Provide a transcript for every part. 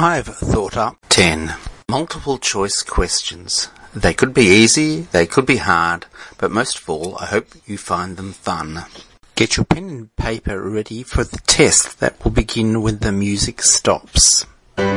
I've thought up 10 multiple choice questions. They could be easy, they could be hard, but most of all, I hope you find them fun. Get your pen and paper ready for the test that will begin when the music stops.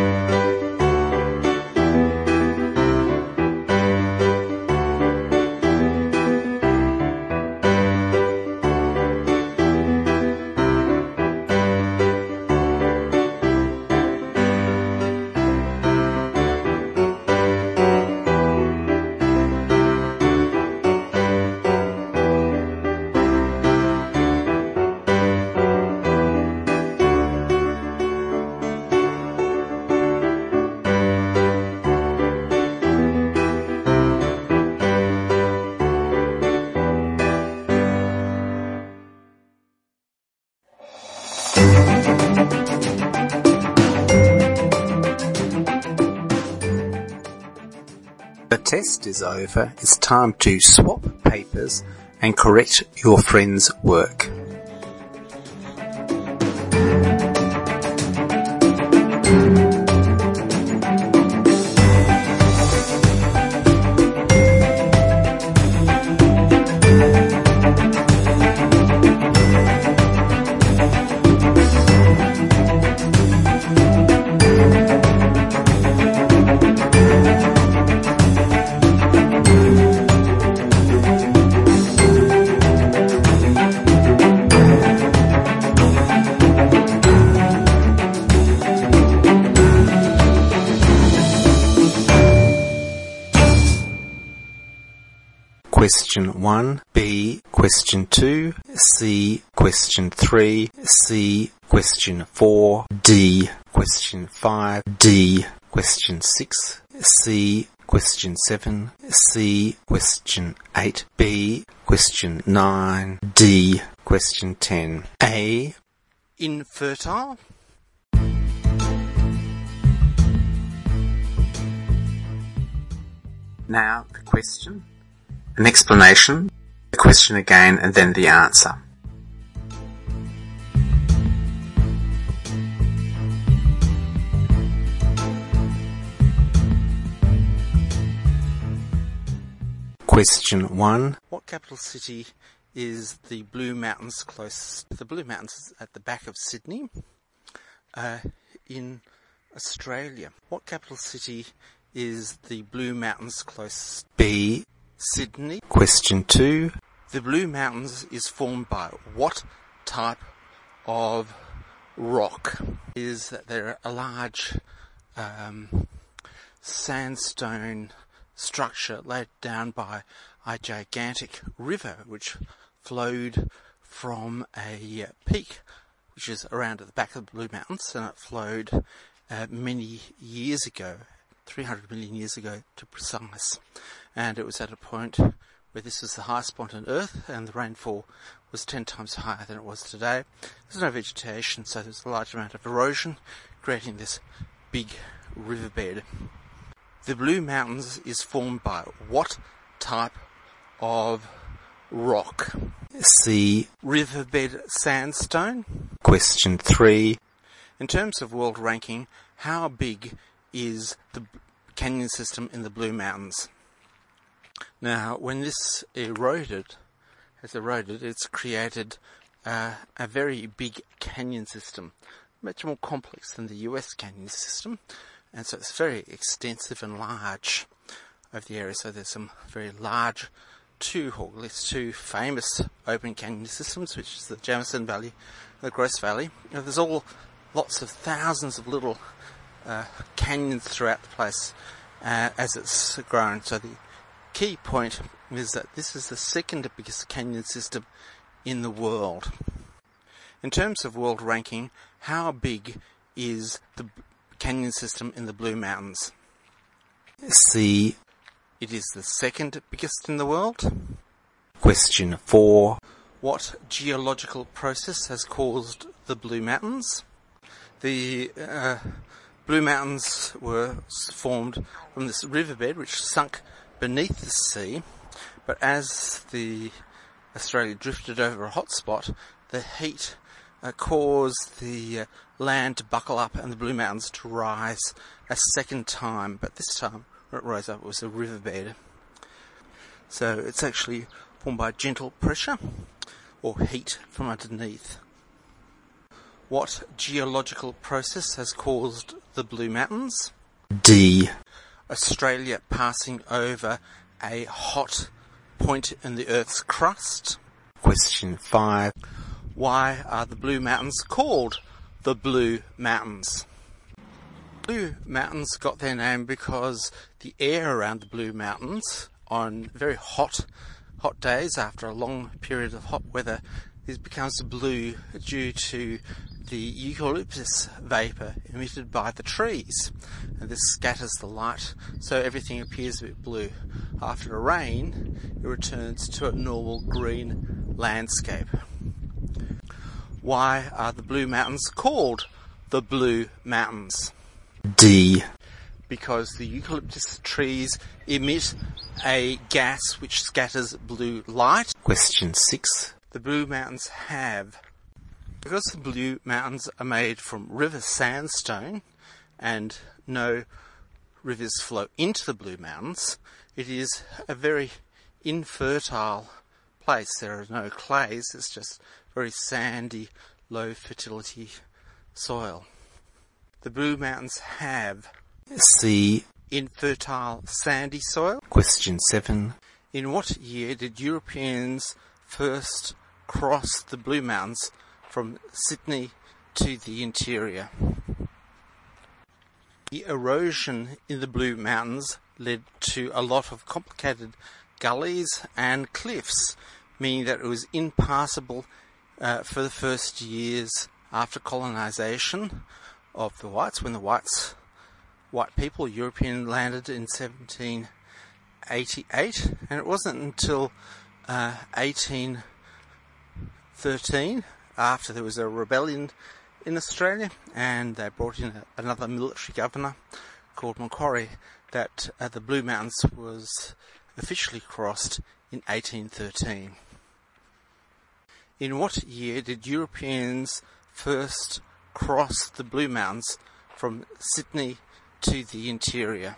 The test is over. It's time to swap papers and correct your friend's work. Question 1, B, question 2, C, question 3, C, question 4, D, question 5, D, question 6, C, question 7, C, question 8, B, question 9, D, question 10. A, infertile. Now the question. An explanation, the question again, and then the answer. Question 1. What capital city is the Blue Mountains closest? The Blue Mountains is at the back of Sydney, in Australia. What capital city is the Blue Mountains closest? B, Sydney. Question 2. The Blue Mountains is formed by what type of rock? Is that they're a large sandstone structure laid down by a gigantic river which flowed from a peak which is around at the back of the Blue Mountains, and it flowed many years ago, 300 million years ago to precise. And it was at a point where this was the highest point on Earth, and the rainfall was 10 times higher than it was today. There's no vegetation, so there's a large amount of erosion, creating this big riverbed. The Blue Mountains is formed by what type of rock? C, riverbed sandstone. Question 3. In terms of world ranking, how big is the canyon system in the Blue Mountains? Now, when this has eroded, it's created a very big canyon system, much more complex than the US canyon system, and so it's very extensive and large over the area. So there's some very large or at least two famous open canyon systems, which is the Jamison Valley and the Gross Valley. There's lots of thousands of little canyons throughout the place as it's grown. So the key point is that this is the second biggest canyon system in the world. In terms of world ranking, how big is the canyon system in the Blue Mountains? C, it is the second biggest in the world. Question 4. What geological process has caused the Blue Mountains? The Blue Mountains were formed from this riverbed which sunk beneath the sea, but as the Australia drifted over a hotspot, the heat cause the land to buckle up and the Blue Mountains to rise a second time, but this time when it rose up it was a riverbed. So it's actually formed by gentle pressure or heat from underneath. What geological process has caused the Blue Mountains? D. Australia passing over a hot point in the Earth's crust. Question 5. Why are the Blue Mountains called the Blue Mountains? Blue Mountains got their name because the air around the Blue Mountains on very hot days after a long period of hot weather becomes blue due to the eucalyptus vapour emitted by the trees, and this scatters the light so everything appears a bit blue. After the rain it returns to a normal green landscape. Why are the Blue Mountains called the Blue Mountains? D. Because the eucalyptus trees emit a gas which scatters blue light. Question 6. The Blue Mountains have, because the Blue Mountains are made from river sandstone and no rivers flow into the Blue Mountains, it is a very infertile place. There are no clays, it's just very sandy, low fertility soil. The Blue Mountains have C. Infertile sandy soil. Question 7. In what year did Europeans first cross the Blue Mountains from Sydney to the interior? The erosion in the Blue Mountains led to a lot of complicated gullies and cliffs, meaning that it was impassable for the first years after colonisation of the whites, when the white people, European, landed in 1788, and it wasn't until 1813, after there was a rebellion in Australia and they brought in another military governor called Macquarie, that the Blue Mountains was officially crossed in 1813. In what year did Europeans first cross the Blue Mountains from Sydney to the interior?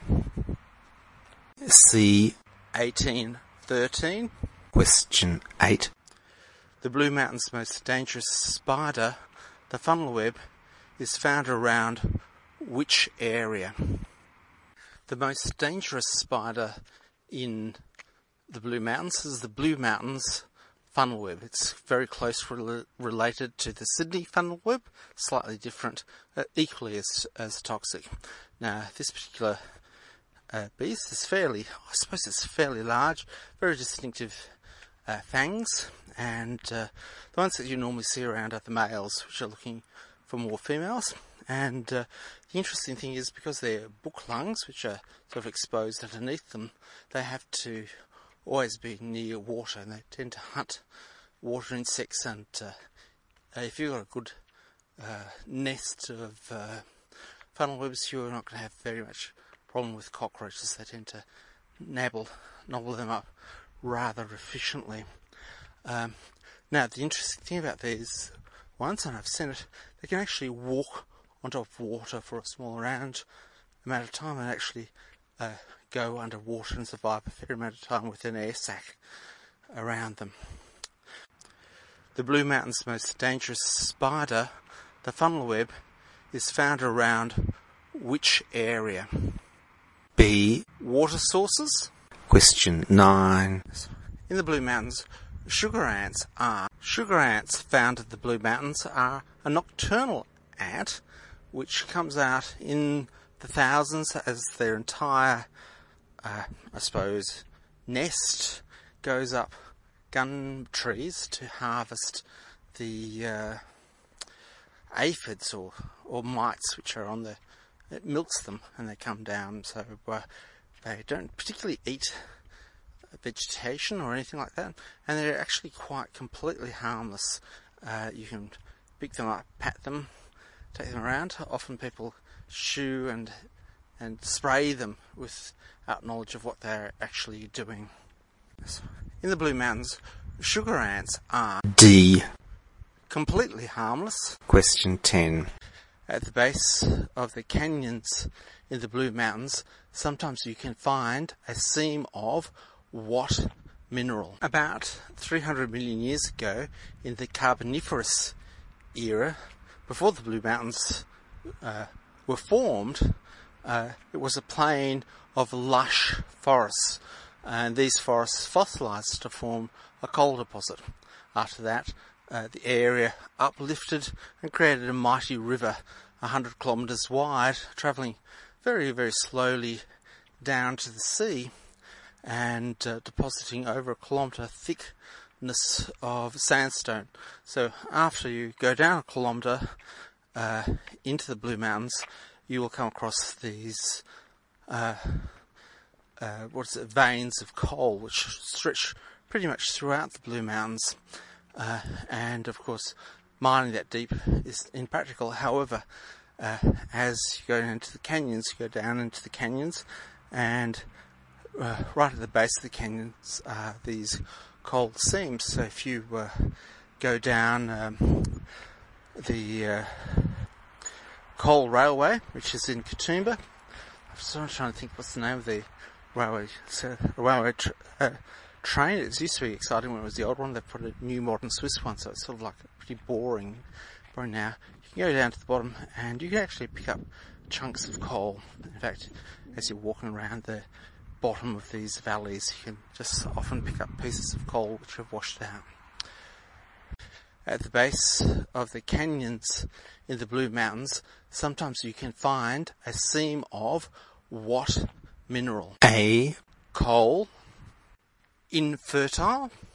C. 1813. Question 8. The Blue Mountains' most dangerous spider, the funnel web, is found around which area? The most dangerous spider in the Blue Mountains is the Blue Mountains funnel web. It's very closely related to the Sydney funnel web, slightly different, equally as toxic. Now, this particular beast is fairly large, very distinctive fangs, and the ones that you normally see around are the males, which are looking for more females. And the interesting thing is, because they're book lungs, which are sort of exposed underneath them, they have to always be near water, and they tend to hunt water insects. And if you've got a good nest of funnel webs, you're not going to have very much problem with cockroaches. They tend to nobble them up rather efficiently. Now, the interesting thing about these ones, and I've seen it, they can actually walk on top of water for a small amount of time and actually go underwater and survive a fair amount of time with an air sac around them. The Blue Mountains' most dangerous spider, the funnel web, is found around which area? B. Water sources. Question 9. In the Blue Mountains, sugar ants found at the Blue Mountains are a nocturnal ant which comes out in the thousands as their entire, nest goes up gum trees to harvest the aphids or mites which are on it milks them and they come down. So they don't particularly eat vegetation or anything like that, and they're actually quite completely harmless. You can pick them up, pat them, take them around. Often people shoo and spray them without knowledge of what they're actually doing. In the Blue Mountains, sugar ants are D. completely harmless. Question 10. At the base of the canyons in the Blue Mountains, sometimes you can find a seam of what mineral? About 300 million years ago, in the Carboniferous era, before the Blue Mountains were formed, it was a plain of lush forests, and these forests fossilised to form a coal deposit. After that, the area uplifted and created a mighty river 100 kilometres wide, travelling very, very slowly down to the sea and depositing over a kilometre thickness of sandstone. So after you go down a kilometre into the Blue Mountains, you will come across these veins of coal which stretch pretty much throughout the Blue Mountains. And of course, mining that deep is impractical. However, as you go into the canyons, you go down into the canyons, and right at the base of the canyons are these coal seams. So if you go down the coal railway, which is in Katoomba, I'm sort of trying to think what's the name of the railway. So a railway train. It used to be exciting when it was the old one. They've put a new modern Swiss one, so it's sort of like pretty boring now. You can go down to the bottom and you can actually pick up chunks of coal. In fact, as you're walking around the bottom of these valleys, you can just often pick up pieces of coal which have washed out. At the base of the canyons in the Blue Mountains, sometimes you can find a seam of what mineral? A. Coal. Infertile.